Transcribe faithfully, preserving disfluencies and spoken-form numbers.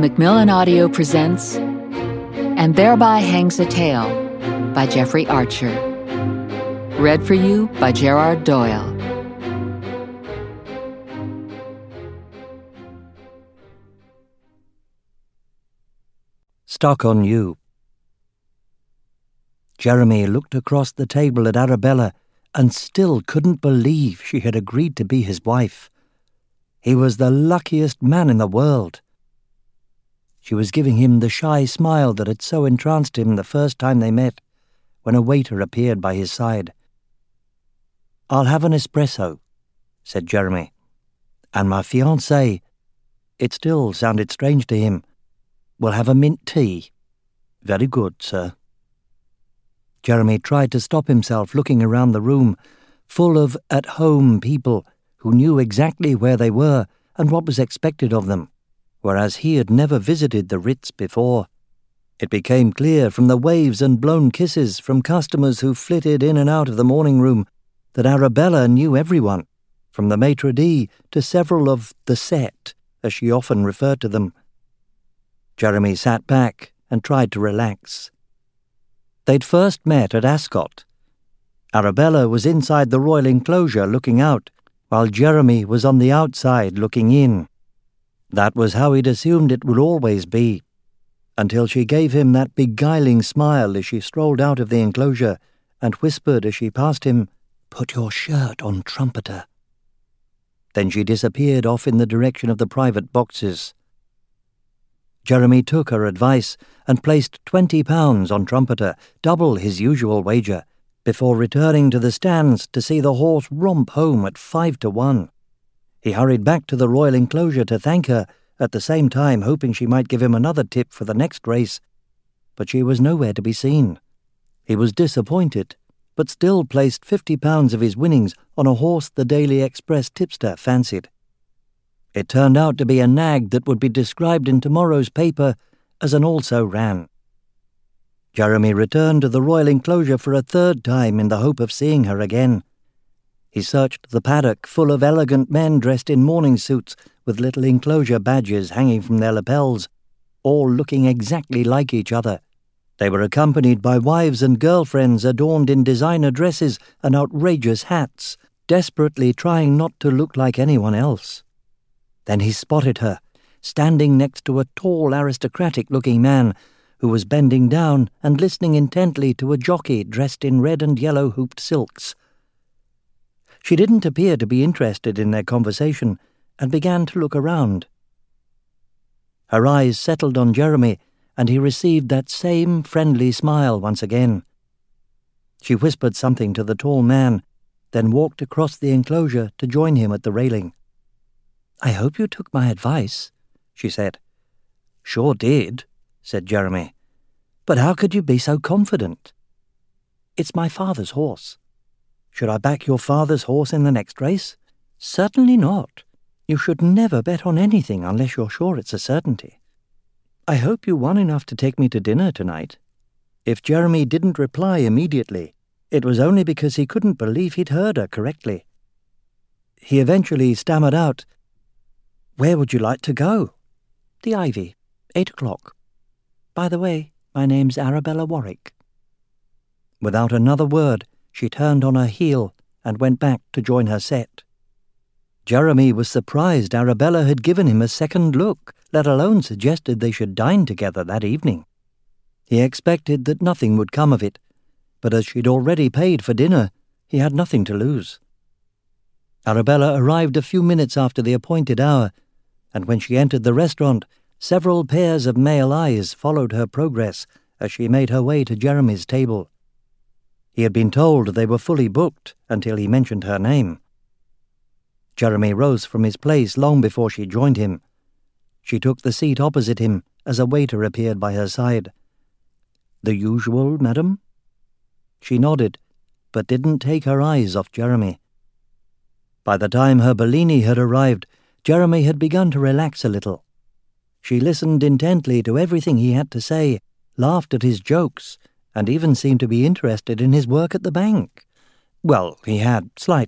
Macmillan Audio presents And Thereby Hangs a Tale by Jeffrey Archer. Read for you by Gerard Doyle. Stuck on You. Jeremy looked across the table at Arabella and still couldn't believe she had agreed to be his wife. He was the luckiest man in the world. She was giving him the shy smile that had so entranced him the first time they met, when a waiter appeared by his side. "I'll have an espresso," said Jeremy. "And my fiancée," it still sounded strange to him, "will have a mint tea." "Very good, sir." Jeremy tried to stop himself looking around the room, full of at-home people who knew exactly where they were and what was expected of them, whereas he had never visited the Ritz before. It became clear from the waves and blown kisses from customers who flitted in and out of the morning room that Arabella knew everyone, from the maitre d' to several of the set, as she often referred to them. Jeremy sat back and tried to relax. They'd first met at Ascot. Arabella was inside the royal enclosure looking out, while Jeremy was on the outside looking in. That was how he'd assumed it would always be, until she gave him that beguiling smile as she strolled out of the enclosure and whispered as she passed him, "Put your shirt on, trumpeter." Then she disappeared off in the direction of the private boxes. Jeremy took her advice and placed twenty pounds on trumpeter, double his usual wager, before returning to the stands to see the horse romp home at five to one. He hurried back to the royal enclosure to thank her, at the same time hoping she might give him another tip for the next race, but she was nowhere to be seen. He was disappointed, but still placed fifty pounds of his winnings on a horse the Daily Express tipster fancied. It turned out to be a nag that would be described in tomorrow's paper as an also-ran. Jeremy returned to the royal enclosure for a third time in the hope of seeing her again. He searched the paddock full of elegant men dressed in morning suits with little enclosure badges hanging from their lapels, all looking exactly like each other. They were accompanied by wives and girlfriends adorned in designer dresses and outrageous hats, desperately trying not to look like anyone else. Then he spotted her, standing next to a tall, aristocratic-looking man who was bending down and listening intently to a jockey dressed in red and yellow hooped silks. She didn't appear to be interested in their conversation and began to look around. Her eyes settled on Jeremy, and he received that same friendly smile once again. She whispered something to the tall man, then walked across the enclosure to join him at the railing. "I hope you took my advice," she said. "Sure did," said Jeremy. "But how could you be so confident?" "It's my father's horse." "Should I back your father's horse in the next race?" "Certainly not. You should never bet on anything unless you're sure it's a certainty." "I hope you won enough to take me to dinner tonight." If Jeremy didn't reply immediately, it was only because he couldn't believe he'd heard her correctly. He eventually stammered out, "Where would you like to go?" "The Ivy, eight o'clock. By the way, my name's Arabella Warwick." Without another word, she turned on her heel and went back to join her set. Jeremy was surprised Arabella had given him a second look, let alone suggested they should dine together that evening. He expected that nothing would come of it, but as she'd already paid for dinner, he had nothing to lose. Arabella arrived a few minutes after the appointed hour, and when she entered the restaurant, several pairs of male eyes followed her progress as she made her way to Jeremy's table. He had been told they were fully booked until he mentioned her name. Jeremy rose from his place long before she joined him. She took the seat opposite him as a waiter appeared by her side. "The usual, madam?" She nodded, but didn't take her eyes off Jeremy. By the time her Bellini had arrived, Jeremy had begun to relax a little. She listened intently to everything he had to say, laughed at his jokes, and even seemed to be interested in his work at the bank. Well, he had slight